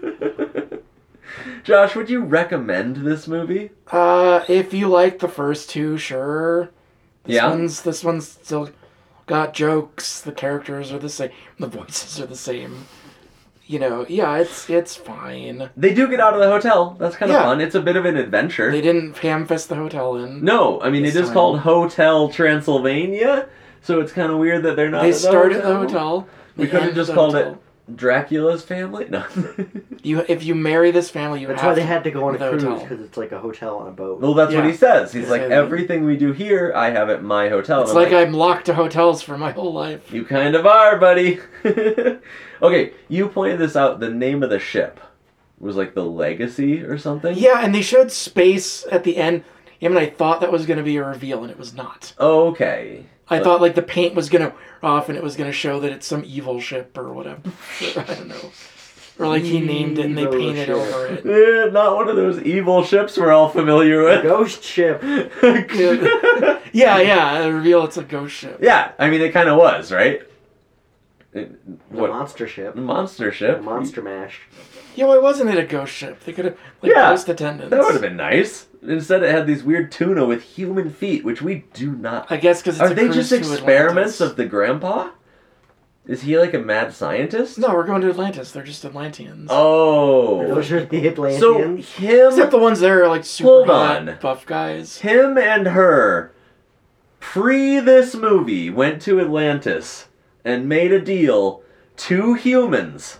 Josh, would you recommend this movie? Uh, if you like the first two, sure. This Yeah? one's this one's still got jokes. The characters are the same. The voices are the same. You know, yeah, it's it's fine. They do get out of the hotel. That's kind of Yeah. fun. It's a bit of an adventure. They didn't ham-fist the hotel in. No, I mean, This it is time. called Hotel Transylvania, so it's kind of weird that they're not They at the start at hotel. the hotel. We they could have end just the called hotel. it Dracula's Family. No. You, if you marry this family, you That's have why they to had to go on a the cruise hotel. because it's like a hotel on a boat. Well, that's what Yeah. he says. He's Yeah. like, everything we do here, I have at my hotel. It's And I'm like I'm locked to hotels for my whole life. You kind of are, buddy. Okay, you pointed this out. The name of the ship was like the Legacy or something? Yeah, and they showed space at the end. I mean, I thought that was going to be a reveal, and it was not. Okay. I But- thought like the paint was going to off, and it was going to show that it's some evil ship or whatever. I don't know. Or like he named it and they Evil painted ship. over it. Eh, not one of those evil ships we're all familiar with. Ghost ship. Yeah, yeah, a reveal it's a ghost ship. Yeah, I mean, it kind of was, right? It- The what? monster ship. Monster The ship? monster mash. Yeah, why wasn't it a ghost ship? They could have like Yeah, ghost attendants. That would have been nice. Instead, it had these weird tuna with human feet, which we do not. I guess because it's Are a they cruise just to experiments Atlantis. of the grandpa? Is he like a mad scientist? No, we're going to Atlantis. They're just Atlanteans. Oh. Those are the Atlanteans. So him, Except the ones that are like super Hold hot, on. buff guys. him and her, pre this movie, went to Atlantis and made a deal. Two humans.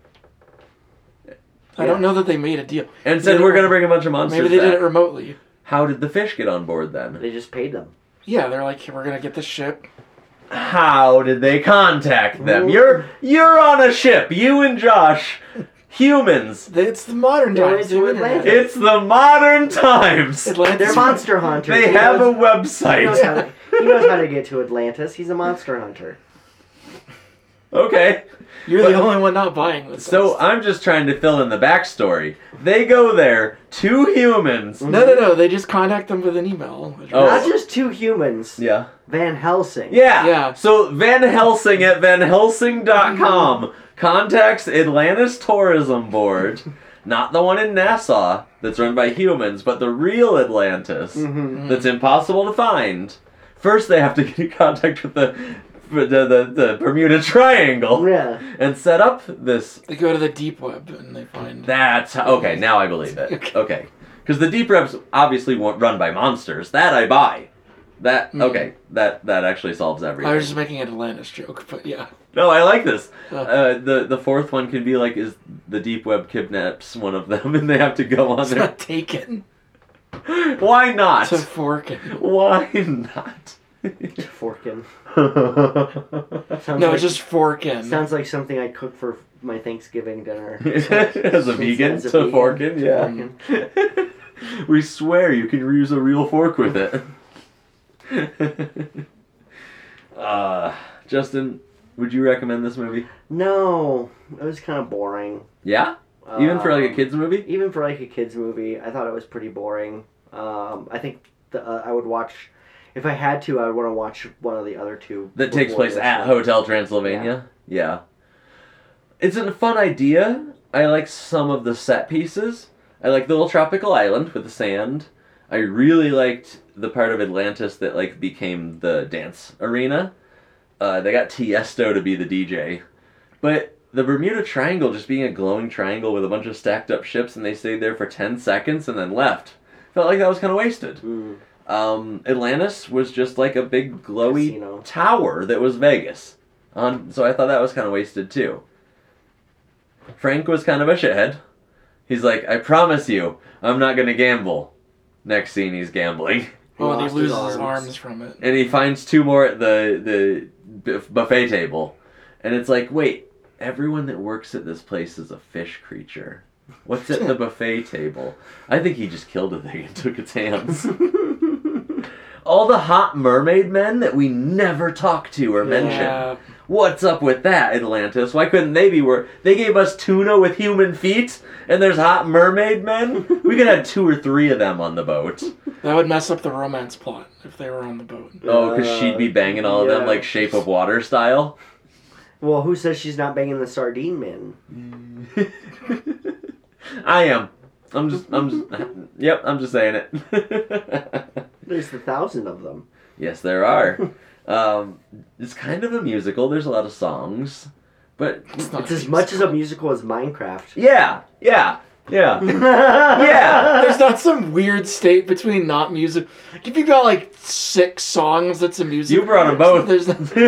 I don't know that they made a deal. And They said did we're it- gonna bring a bunch of monsters Maybe they back. did it remotely. How did the fish get on board then? They just paid them. Yeah, they're like, we're gonna get this ship. How did they contact them? Ooh. You're you're on a ship. You and Josh, humans. It's the modern They went times. to the internet. Atlantis. It's the modern times. Atlantis. They're monster hunters. They He have a knows- he website. knows, how to, he knows how to get to Atlantis. He's a monster hunter. Okay. You're But- the only one not buying this. So I'm just trying to fill in the backstory. They go there, two humans. no, no, no. They just contact them with an email. Oh. Not just two humans. Yeah. Van Helsing. Yeah. Yeah. So Van Helsing at Van Helsing dot com contacts Atlantis Tourism Board, not the one in Nassau that's run by humans, but the real Atlantis Mm-hmm. that's impossible to find. First, they have to get in contact with the the the, the Bermuda Triangle Yeah. and set up this. They go to the deep web and they find. That's okay. Now I believe it. Okay. Okay, because the deep web's obviously won't run by monsters. That I buy. That Mhm. okay. That that actually solves everything. I was just making an Atlantis joke, but yeah. No, I like this. Oh. Uh, the the fourth one could be like, is the deep web kidnaps one of them, and they have to go on It's there. not taken. Why not? It's a fork. Why not? Forkin. Sounds No, like, it's just forkin. sounds like something I'd cook for my Thanksgiving dinner. As a vegan, As a to vegan. fork in, yeah. Forkin. We swear you can use a real fork with it. uh, Justin, would you recommend this movie? No, it was kind of boring. Yeah? Even for like a Um, kids movie? Even for like a kids movie, I thought it was pretty boring. Um, I think the, uh, I would watch, if I had to, I would want to watch one of the other two. That takes before place this at one. Hotel Transylvania? Yeah. It's a fun idea. I like some of the set pieces. I like the little tropical island with the sand. I really liked the part of Atlantis that like became the dance arena. Uh, they got Tiesto to be the D J. But the Bermuda Triangle just being a glowing triangle with a bunch of stacked up ships and they stayed there for ten seconds and then left. Felt like that was kind of wasted. Mm. Um, Atlantis was just like a big glowy Casino. tower that was Vegas. Um, so I thought that was kind of wasted too. Frank was kind of a shithead. He's like, I promise you, I'm not going to gamble. Next scene, he's gambling. Oh, and he Lost his loses his arms. arms from it. And he finds two more at the, the bu- buffet table. And it's like, wait, everyone that works at this place is a fish creature. What's at the buffet table? I think he just killed a thing and took its hands. All the hot mermaid men that we never talk to or mention. Yeah. What's up with that, Atlantis? Why couldn't they be where they gave us tuna with human feet and there's hot mermaid men? We could have two or three of them on the boat. That would mess up the romance plot if they were on the boat. Oh, because she'd be banging all of them yeah. like Shape of Water style. Well, who says she's not banging the sardine man? I am. I'm just, I'm just, yep, I'm just saying it. There's a thousand of them. Yes, there are. Um, it's kind of a musical. There's a lot of songs. But, It's, not It's as much as a musical as Minecraft. yeah, yeah, yeah. Yeah. There's not some weird state between not music. If you got like six songs, that's a music. You brought them both. There's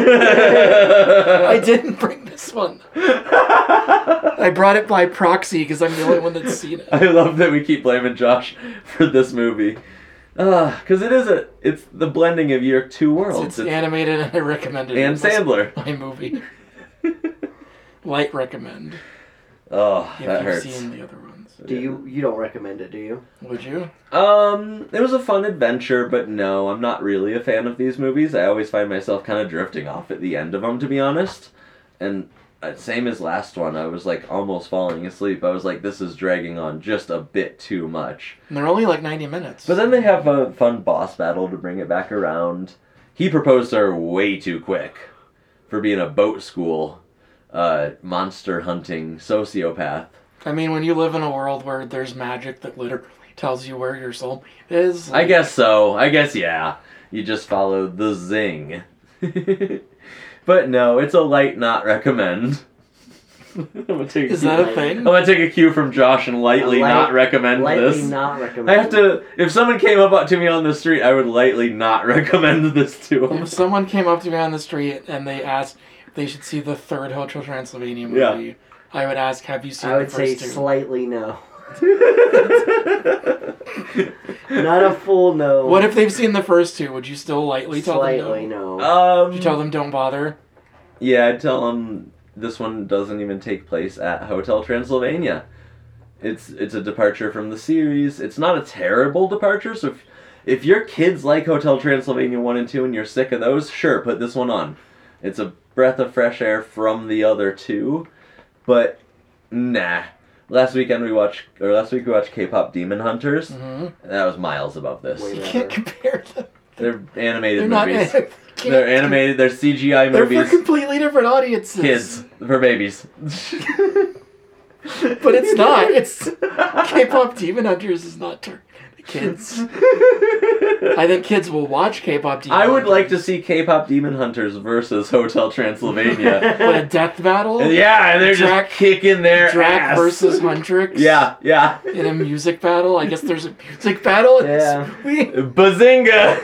I didn't bring this one. I brought it by proxy because I'm the only one that's seen it. I love that we keep blaming Josh for this movie. Because it is a, it's the blending of your two worlds. It's It's- animated and I recommended and it. That's Sandler. my movie. Light recommend. Oh, If that you've hurts. seen the other ones. Do you you don't recommend it, do you? Would you? Um, it was a fun adventure, but no, I'm not really a fan of these movies. I always find myself kind of drifting off at the end of them, to be honest. And uh, same as last one, I was like almost falling asleep. I was like, this is dragging on just a bit too much. And they're only like ninety minutes. But then they have a fun boss battle to bring it back around. He proposed to her way too quick for being a boat school uh, monster hunting sociopath. I mean, when you live in a world where there's magic that literally tells you where your soul is. I guess so. I guess, yeah. You just follow the zing. But no, it's a light not recommend. I'm gonna take Is a that cue- a thing? I'm gonna take a cue from Josh and lightly Light- not recommend Lightly this. not recommend. I have to. If someone came up to me on the street, I would lightly not recommend this to them. If someone came up to me on the street and they asked if they should see the third Hotel Transylvania movie, Yeah. I would ask, have you seen I would the say first two? slightly no. Not a full no. What if they've seen the first two? Would you still lightly tell Slightly them no? no. Um. Would you tell them don't bother? Yeah, I'd tell them this one doesn't even take place at Hotel Transylvania. It's it's a departure from the series. It's not a terrible departure, so if, if your kids like Hotel Transylvania one and two and you're sick of those, sure, put this one on. It's a breath of fresh air from the other two, but nah. Last weekend we watched, or last week we watched K-pop Demon Hunters. Mm-hmm. That was miles above this. Way You better. can't compare them. They're animated They're not. movies. Can't- They're animated. They're C G I They're for movies. completely different audiences. Kids for babies. But it's not. It's K-pop Demon Hunters is not for kids. I think kids will watch K-pop Demon I would Hunters. like to see K-pop Demon Hunters versus Hotel Transylvania. What, a death battle? Yeah, and they're Drac- just kicking their Drac ass. versus Huntrix? Yeah, yeah. In a music battle? I guess there's a music battle? Yeah. Sweet. Bazinga!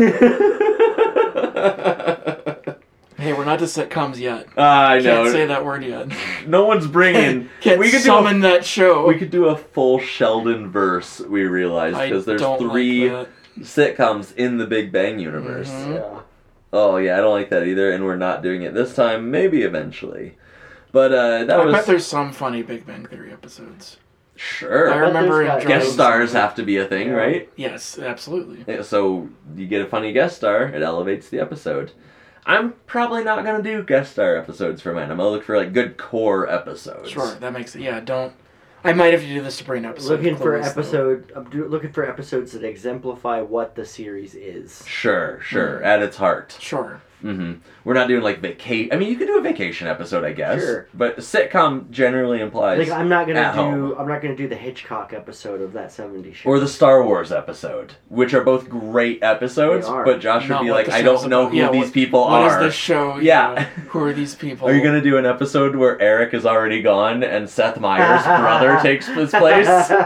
Hey, we're not to sitcoms yet. Uh, I know. Can't say that word yet. No one's bringing. Can't we could summon do a, that show. We could do a full Sheldon verse. We realized I because there's don't three like sitcoms in the Big Bang universe. Mhm. Yeah. Oh yeah, I don't like that either, and we're not doing it this time. Maybe eventually, but uh, that I was bet there's some funny Big Bang Theory episodes. sure. I remember there's got- enjoying Guest stars some. have to be a thing, Yeah. right? Yes, absolutely. Yeah, so you get a funny guest star, it elevates the episode. I'm probably not gonna do guest star episodes for mine. I'm gonna look for like good core episodes. Sure, that makes it. Yeah, don't. I might have to do this to bring an episode. Looking for close, though. episode, I'm do- looking for episodes that exemplify what the series is. Sure, sure. Mm. At its heart. Sure. Mm-hmm. We're not doing like vacation. I mean, you could do a vacation episode, I guess. Sure. But sitcom generally implies. Like I'm not gonna at do, home. I'm not gonna do the Hitchcock episode of that seventies show. Or the Star Wars episode, which are both great episodes, They are. but Josh would Not be what like, the I show's don't know about. who Yeah, these what- people What is are. this show? Yeah. Who are these people? Are you gonna do an episode where Eric is already gone and Seth Meyers' brother takes his place?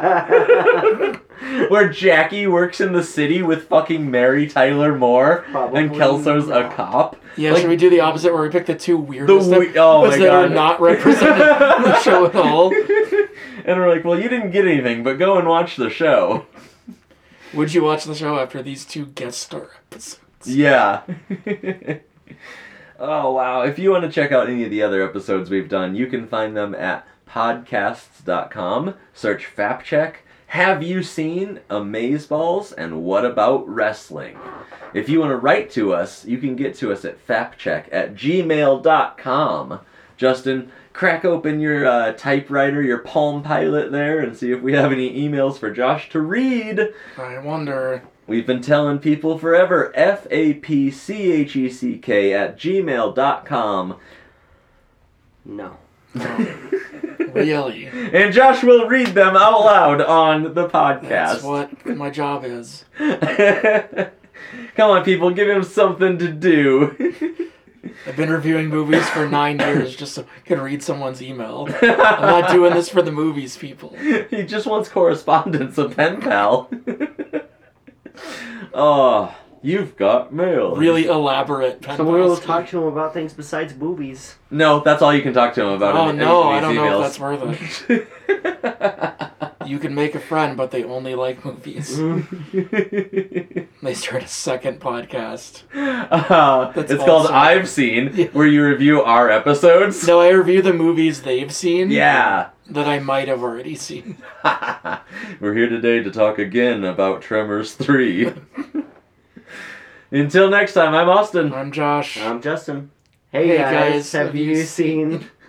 Where Jackie works in the city with fucking Mary Tyler Moore Probably and Kelso's a not. cop? Yeah, Like- should we do the opposite where we pick the two The weirdest we- oh ones my that are God. not represented in the show at all? And we're like, well, you didn't get anything, but go and watch the show. Would you watch the show after these two guest star episodes? Yeah. Oh, wow. If you want to check out any of the other episodes we've done, you can find them at podcasts dot com. Search FapCheck. Have you seen Amazeballs and What About Wrestling? If you want to write to us, you can get to us at fapcheck at gmail dot com. Justin, crack open your uh, typewriter, your Palm Pilot there, and see if we have any emails for Josh to read. I wonder. We've been telling people forever, F A P C H E C K at gmail dot com. No. No. Really? And Josh will read them out loud on the podcast. That's what my job is. Come on, people, give him something to do. I've been reviewing movies for nine years just so I can read someone's email. I'm not doing this for the movies, people. He just wants correspondence, a pen pal. Oh, you've got mail. Really elaborate pen Someone will pals. talk to him about things besides boobies. No, that's all you can talk to him about. Oh in, no, in I don't these know emails. if that's worth it. You can make a friend, but they only like movies. They start a second podcast. Uh, That's it's called awesome. I've Seen, Yeah. where you review our episodes. No, I review the movies they've seen. Yeah. That I might have already seen. We're here today to talk again about Tremors three. Until next time, I'm Austin. I'm Josh. I'm Justin. Hey, Hey, guys, guys, have have you you seen